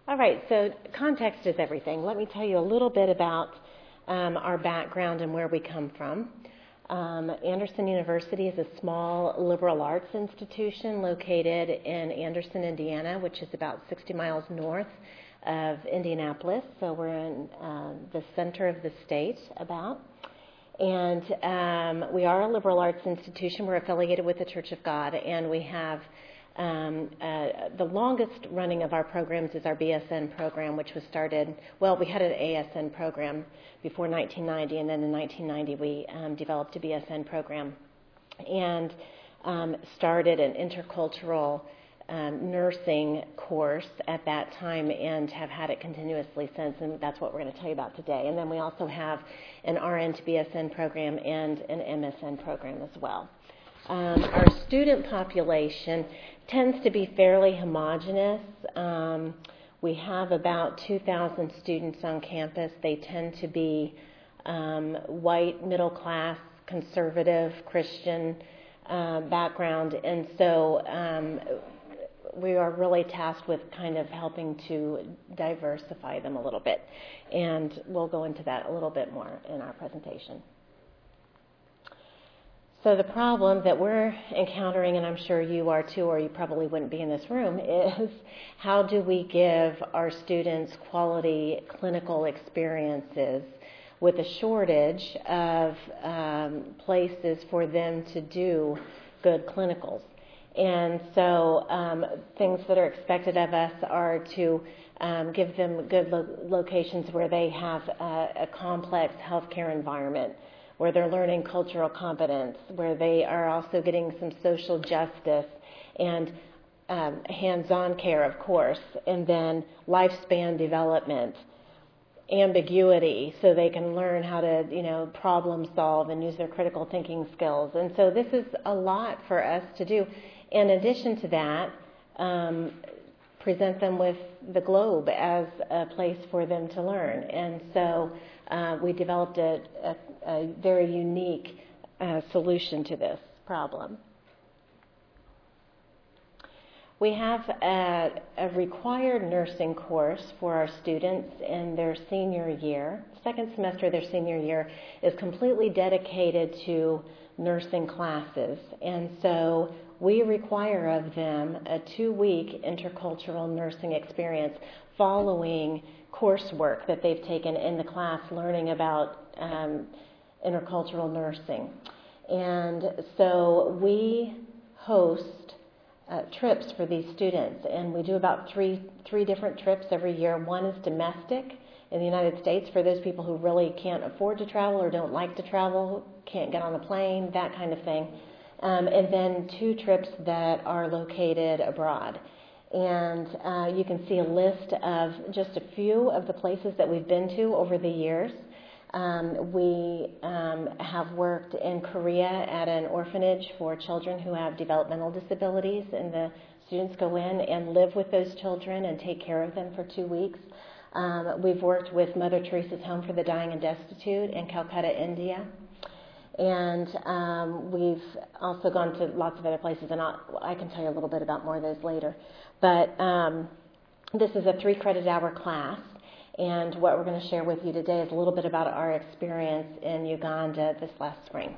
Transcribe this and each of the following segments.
All right, so context is everything. Let me tell you a little bit about our background and where we come from. Anderson University is a small liberal arts institution located in Anderson, Indiana, which is about 60 miles north of Indianapolis. So we're in the center of the state about. And we are a liberal arts institution. We're affiliated with the Church of God, and we have the longest running of our programs is our BSN program, which was started, well, we had an ASN program before 1990, and then in 1990 we developed a BSN program and started an intercultural nursing course at that time and have had it continuously since, and that's what we're going to tell you about today. And then we also have an RN to BSN program and an MSN program as well. Our student population tends to be fairly homogeneous. We have about 2,000 students on campus. They tend to be white, middle class, conservative, Christian background, and so we are really tasked with kind of helping to diversify them a little bit, and we'll go into that a little bit more in our presentation. So the problem that we're encountering, and I'm sure you are too, or you probably wouldn't be in this room, is how do we give our students quality clinical experiences with a shortage of places for them to do good clinicals. And so things that are expected of us are to give them good locations where they have a complex healthcare environment, where they're learning cultural competence, where they are also getting some social justice and hands-on care, of course, and then lifespan development, ambiguity, so they can learn how to, problem solve and use their critical thinking skills. And so this is a lot for us to do. In addition to that, present them with the globe as a place for them to learn. And so we developed a very unique solution to this problem. We have a required nursing course for our students in their senior year. Second semester of their senior year is completely dedicated to nursing classes. And so we require of them a 2-week intercultural nursing experience following coursework that they've taken in the class learning about intercultural nursing. And so we host trips for these students, and we do about three different trips every year. One is domestic in the United States for those people who really can't afford to travel or don't like to travel, can't get on a plane, that kind of thing. And then 2 trips that are located abroad. And you can see a list of just a few of the places that we've been to over the years. We have worked in Korea at an orphanage for children who have developmental disabilities, and the students go in and live with those children and take care of them for 2 weeks. We've worked with Mother Teresa's Home for the Dying and Destitute in Calcutta, India. And we've also gone to lots of other places, and I can tell you a little bit about more of those later. But this is a 3-credit hour class, and what we're going to share with you today is a little bit about our experience in Uganda this last spring.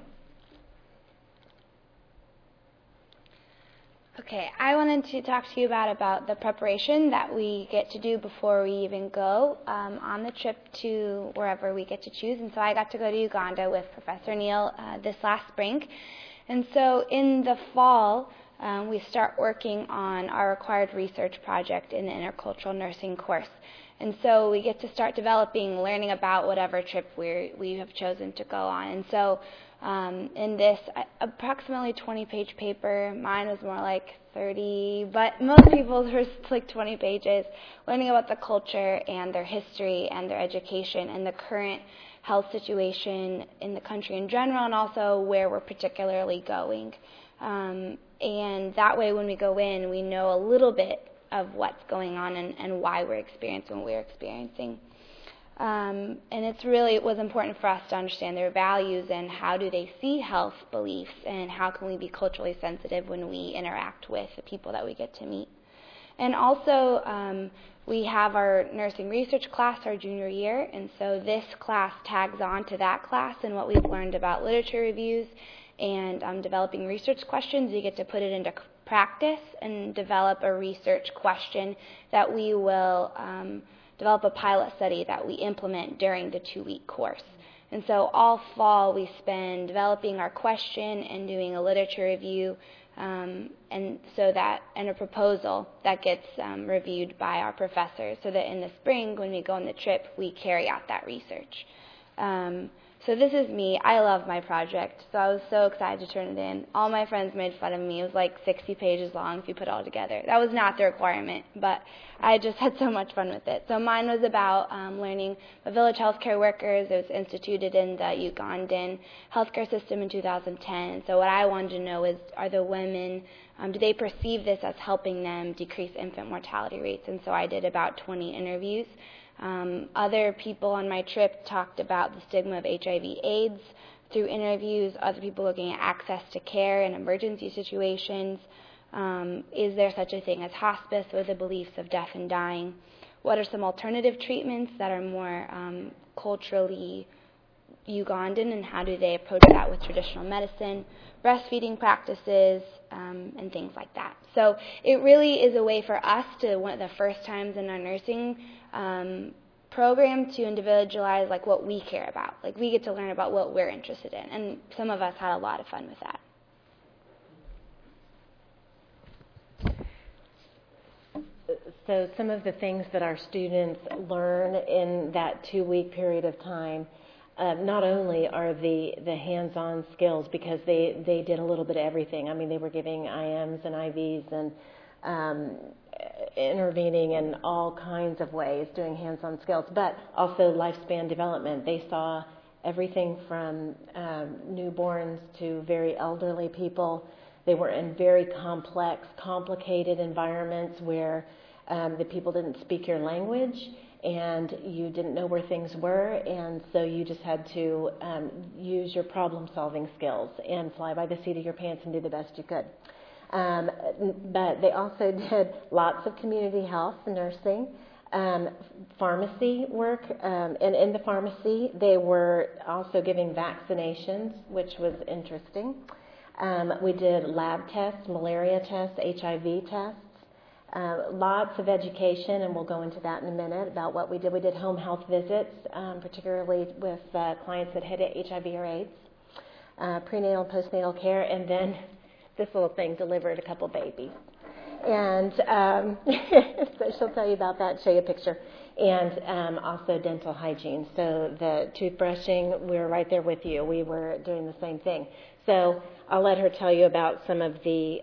Okay, I wanted to talk to you about the preparation that we get to do before we even go on the trip to wherever we get to choose. And so I got to go to Uganda with Professor Neil this last spring. And so in the fall, we start working on our required research project in the intercultural nursing course. And so we get to start developing, learning about whatever trip we have chosen to go on. And so in this approximately 20-page paper, mine was more like 30, but most people's were like 20 pages, learning about the culture and their history and their education and the current health situation in the country in general, and also where we're particularly going. And that way, when we go in, we know a little bit of what's going on and why we're experiencing what we're experiencing. And it was important for us to understand their values and how do they see health beliefs and how can we be culturally sensitive when we interact with the people that we get to meet. And also, we have our nursing research class our junior year, and so this class tags on to that class and what we've learned about literature reviews and developing research questions. You get to put it into practice and develop a research question that we will develop a pilot study that we implement during the 2-week course. And so all fall we spend developing our question and doing a literature review, and a proposal that gets reviewed by our professors, so that in the spring when we go on the trip we carry out that research. So this is me. I love my project, so I was so excited to turn it in. All my friends made fun of me. It was like 60 pages long if you put it all together. That was not the requirement, but I just had so much fun with it. So mine was about learning the village healthcare workers. It was instituted in the Ugandan healthcare system in 2010. So what I wanted to know is, are the women, do they perceive this as helping them decrease infant mortality rates? And so I did about 20 interviews. Other people on my trip talked about the stigma of HIV/AIDS through interviews, other people looking at access to care in emergency situations. Is there such a thing as hospice, or the beliefs of death and dying? What are some alternative treatments that are more culturally Ugandan, and how do they approach that with traditional medicine? Breastfeeding practices, and things like that. So it really is a way for us to, one of the first times in our nursing program, to individualize like what we care about. Like we get to learn about what we're interested in, and some of us had a lot of fun with that. So some of the things that our students learn in that 2-week period of time, not only are the hands-on skills, because they did a little bit of everything. I mean, they were giving IMs and IVs and intervening in all kinds of ways, doing hands-on skills, but also lifespan development. They saw everything from newborns to very elderly people. They were in very complex, complicated environments where the people didn't speak your language, and you didn't know where things were, and so you just had to use your problem-solving skills and fly by the seat of your pants and do the best you could. But they also did lots of community health, nursing, pharmacy work, and in the pharmacy they were also giving vaccinations, which was interesting. We did lab tests, malaria tests, HIV tests. Lots of education, and we'll go into that in a minute, about what we did. We did home health visits, particularly with clients that had HIV or AIDS, prenatal and postnatal care, and then this little thing delivered a couple babies. And so she'll tell you about that, show you a picture. And also dental hygiene. So the toothbrushing, we were right there with you. We were doing the same thing. So I'll let her tell you about some of the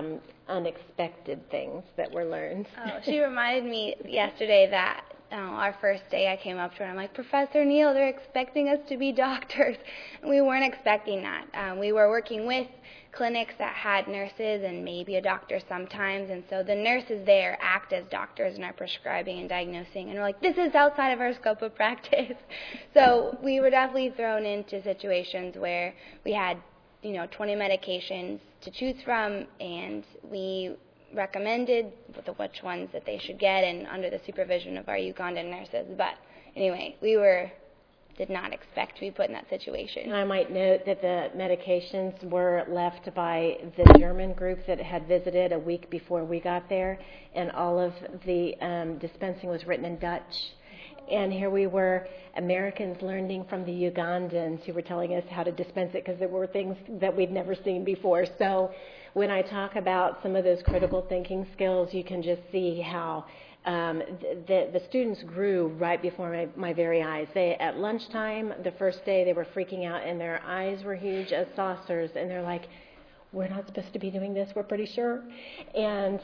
unexpected things that were learned. Oh, she reminded me yesterday that our first day I came up to her and I'm like, Professor Neal, they're expecting us to be doctors. And we weren't expecting that. We were working with clinics that had nurses and maybe a doctor sometimes, and so the nurses there act as doctors and are prescribing and diagnosing, and we're like, this is outside of our scope of practice. So we were definitely thrown into situations where we had 20 medications to choose from, and we recommended which ones that they should get, and under the supervision of our Ugandan nurses. But anyway, we did not expect to be put in that situation. And I might note that the medications were left by the German group that had visited a week before we got there, and all of the dispensing was written in Dutch. And here we were, Americans, learning from the Ugandans who were telling us how to dispense it, because there were things that we'd never seen before. So when I talk about some of those critical thinking skills, you can just see how the students grew right before my very eyes. At lunchtime, the first day, they were freaking out, and their eyes were huge as saucers, and they're like, we're not supposed to be doing this, we're pretty sure. And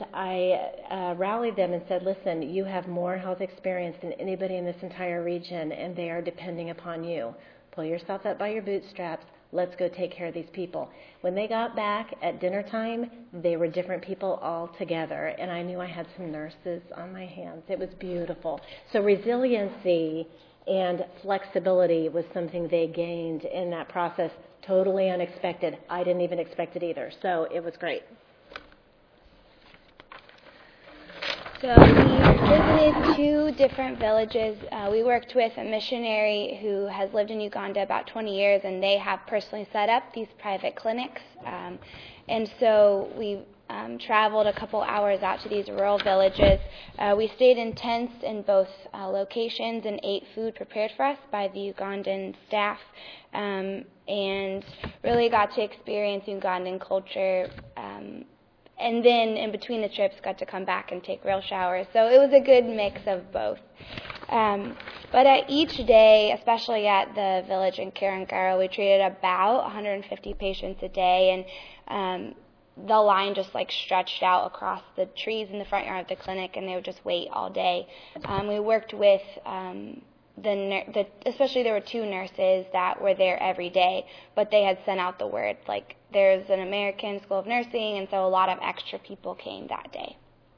I rallied them and said, listen, you have more health experience than anybody in this entire region, and they are depending upon you. Pull yourself up by your bootstraps. Let's go take care of these people. When they got back at dinner time, they were different people altogether, and I knew I had some nurses on my hands. It was beautiful. So resiliency and flexibility was something they gained in that process, totally unexpected. I didn't even expect it either, so it was great. So we visited 2 different villages. We worked with a missionary who has lived in Uganda about 20 years, and they have personally set up these private clinics. And so we traveled a couple hours out to these rural villages. We stayed in tents in both locations and ate food prepared for us by the Ugandan staff, and really got to experience Ugandan culture. And then in between the trips, got to come back and take real showers. So it was a good mix of both. But at each day, especially at the village in Kirangaro, we treated about 150 patients a day, and the line just like stretched out across the trees in the front yard of the clinic, and they would just wait all day. We worked with especially there were 2 nurses that were there every day, but they had sent out the word, like there's an American School of Nursing, and so a lot of extra people came that day.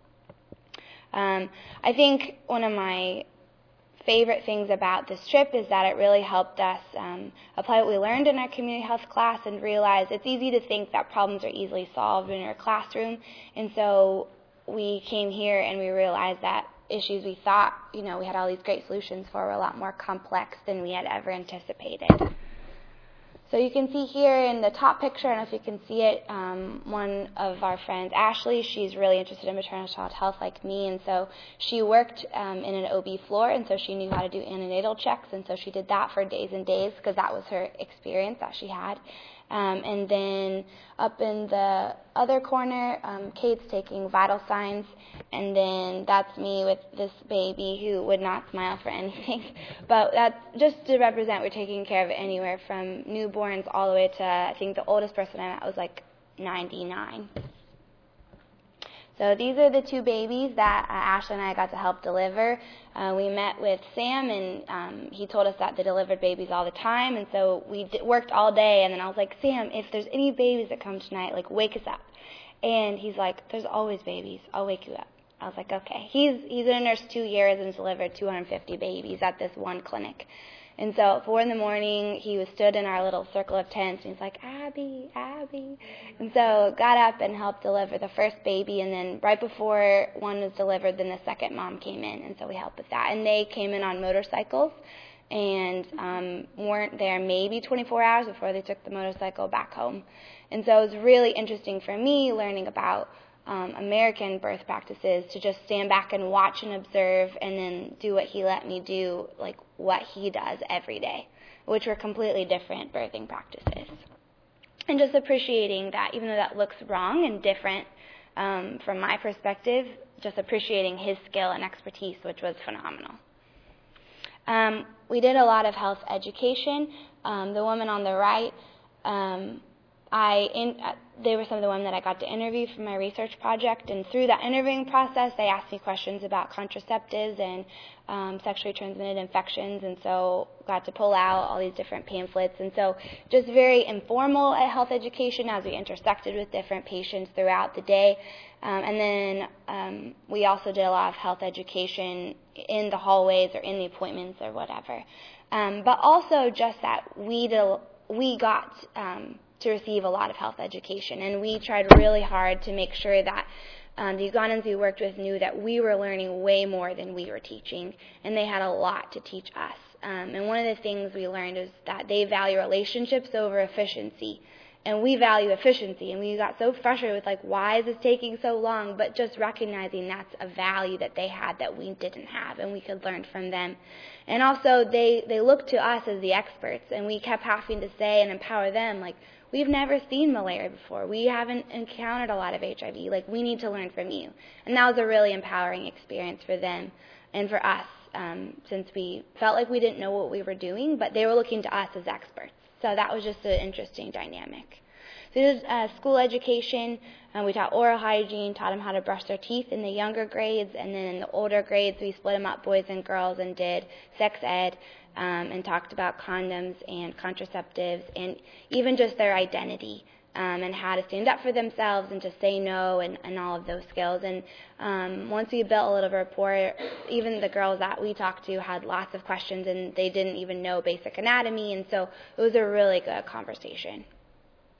I think one of my favorite things about this trip is that it really helped us apply what we learned in our community health class and realize it's easy to think that problems are easily solved in your classroom, and so we came here and we realized that issues we thought, we had all these great solutions for were a lot more complex than we had ever anticipated. So you can see here in the top picture, I don't know if you can see it, one of our friends, Ashley, she's really interested in maternal child health like me, and so she worked in an OB floor, and so she knew how to do antenatal checks, and so she did that for days and days because that was her experience that she had. And then up in the other corner, Kate's taking vital signs, and then that's me with this baby who would not smile for anything. But that's just to represent we're taking care of anywhere from newborns all the way to, I think the oldest person I met was like 99. So these are the 2 babies that Ashley and I got to help deliver. We met with Sam, and he told us that they delivered babies all the time, and so we worked all day, and then I was like, Sam, if there's any babies that come tonight, like, wake us up. And he's like, there's always babies. I'll wake you up. I was like, okay. He's been a nurse 2 years and has delivered 250 babies at this one clinic. And so at 4 in the morning, he was stood in our little circle of tents, and he's like, Abby, Abby. And so got up and helped deliver the first baby, and then right before one was delivered, then the second mom came in, and so we helped with that. And they came in on motorcycles and weren't there maybe 24 hours before they took the motorcycle back home. And so it was really interesting for me learning about American birth practices, to just stand back and watch and observe and then do what he let me do, like what he does every day, which were completely different birthing practices. And just appreciating that, even though that looks wrong and different from my perspective, just appreciating his skill and expertise, which was phenomenal. We did a lot of health education. The woman on the right, they were some of the women that I got to interview for my research project, and through that interviewing process, they asked me questions about contraceptives and sexually transmitted infections, and so got to pull out all these different pamphlets, and so just very informal health education as we intersected with different patients throughout the day. And then we also did a lot of health education in the hallways or in the appointments or whatever. But also just that we got to receive a lot of health education, and we tried really hard to make sure that the Ugandans we worked with knew that we were learning way more than we were teaching, and they had a lot to teach us. And one of the things we learned is that they value relationships over efficiency, and we value efficiency, and we got so frustrated with, like, why is this taking so long? But just recognizing that's a value that they had that we didn't have, and we could learn from them. And also, they looked to us as the experts, and we kept having to say and empower them, like, we've never seen malaria before. We haven't encountered a lot of HIV. Like, we need to learn from you. And that was a really empowering experience for them and for us, since we felt like we didn't know what we were doing, but they were looking to us as experts. So that was just an interesting dynamic. So this is school education. We taught oral hygiene, taught them how to brush their teeth in the younger grades, and then in the older grades we split them up, boys and girls, and did sex ed and talked about condoms and contraceptives and even just their identity and how to stand up for themselves and to say no and all of those skills. And once we built a little rapport, even the girls that we talked to had lots of questions, and they didn't even know basic anatomy, and so it was a really good conversation.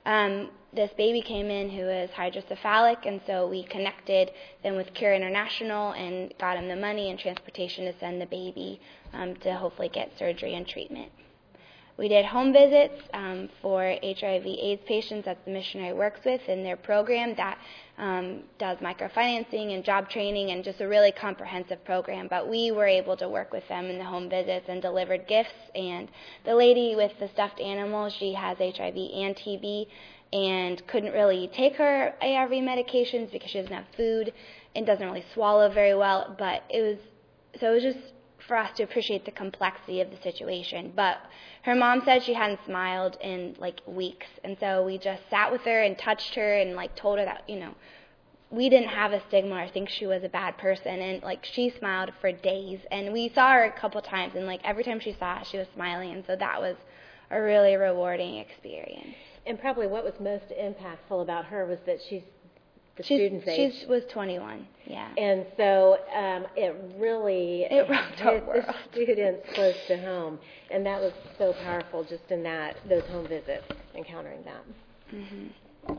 this baby came in who is hydrocephalic, and so we connected them with Cure International and got him the money and transportation to send the baby to hopefully get surgery and treatment. We did home visits for HIV/AIDS patients that the missionary works with in their program that does microfinancing and job training and just a really comprehensive program. But we were able to work with them in the home visits and delivered gifts. And the lady with the stuffed animal, she has HIV and TB and couldn't really take her ARV medications because she doesn't have food and doesn't really swallow very well. But it was just for us to appreciate the complexity of the situation. But her mom said she hadn't smiled in like weeks, and so we just sat with her and touched her and like told her that, you know, we didn't have a stigma or think she was a bad person, and like she smiled for days. And we saw her a couple times, and like every time she saw us, she was smiling, and so that was a really rewarding experience. And probably what was most impactful about her was that she's the student's age. She was 21, yeah. And so it really hit the students close to home. And that was so powerful just in those home visits, encountering them. Mm-hmm.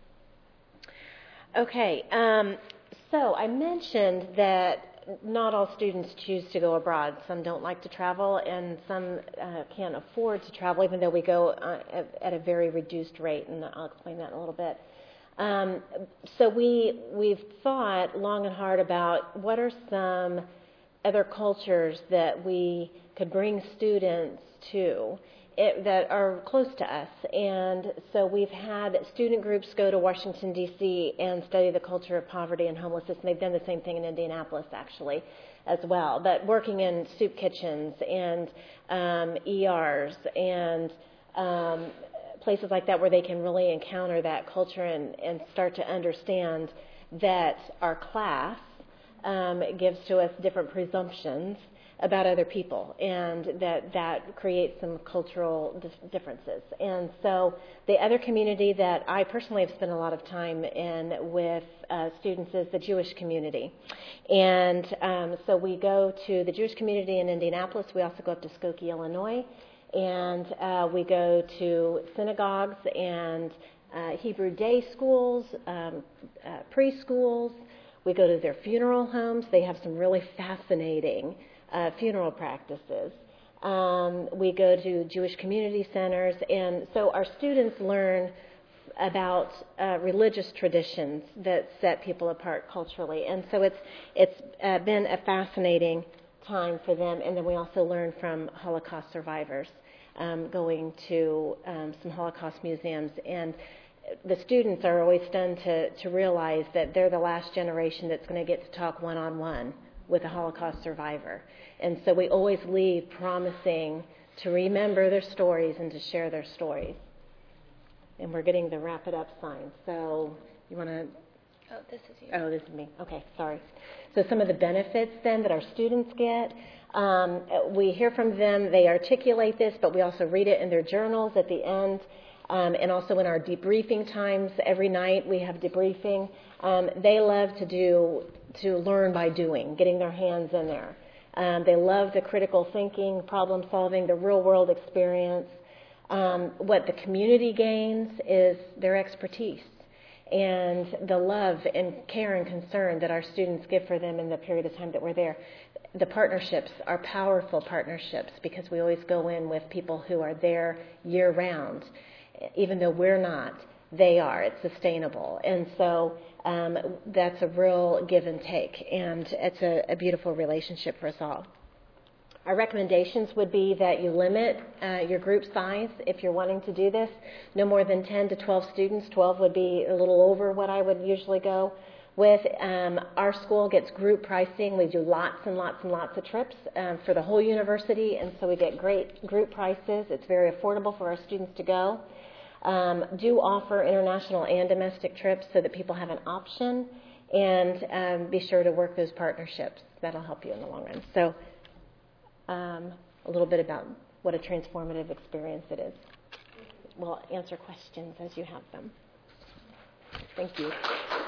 Okay, so I mentioned that not all students choose to go abroad. Some don't like to travel, and some can't afford to travel, even though we go at a very reduced rate, and I'll explain that in a little bit. So we've thought long and hard about what are some other cultures that we could bring students to that are close to us. And so we've had student groups go to Washington, D.C. and study the culture of poverty and homelessness, and they've done the same thing in Indianapolis, actually, as well. But working in soup kitchens and ERs and places like that where they can really encounter that culture and start to understand that our class gives to us different presumptions about other people, and that creates some cultural differences. And so the other community that I personally have spent a lot of time in with students is the Jewish community. And so we go to the Jewish community in Indianapolis. We also go up to Skokie, Illinois. And we go to synagogues and Hebrew day schools, preschools. We go to their funeral homes. They have some really fascinating funeral practices. We go to Jewish community centers. And so our students learn about religious traditions that set people apart culturally. And so it's been a fascinating time for them. And then we also learn from Holocaust survivors. Going to some Holocaust museums, and the students are always stunned to realize that they're the last generation that's going to get to talk one-on-one with a Holocaust survivor. And so we always leave promising to remember their stories and to share their stories. And we're getting the wrap it up sign. So you want to... Oh, this is you. Oh, this is me. Okay, sorry. So some of the benefits then that our students get. We hear from them, they articulate this, but we also read it in their journals at the end, and also in our debriefing times. Every night we have debriefing. They love to learn by doing, getting their hands in there. They love the critical thinking, problem solving, the real world experience. What the community gains is their expertise and the love and care and concern that our students give for them in the period of time that we're there. The partnerships are powerful partnerships because we always go in with people who are there year-round. Even though we're not, they are. It's sustainable. And so that's a real give and take, and it's a beautiful relationship for us all. Our recommendations would be that you limit your group size if you're wanting to do this. No more than 10 to 12 students. 12 would be a little over what I would usually go with. Our school gets group pricing. We do lots and lots and lots of trips for the whole university, and so we get great group prices. It's very affordable for our students to go. Do offer international and domestic trips so that people have an option, and be sure to work those partnerships. That'll help you in the long run. So a little bit about what a transformative experience it is. We'll answer questions as you have them. Thank you.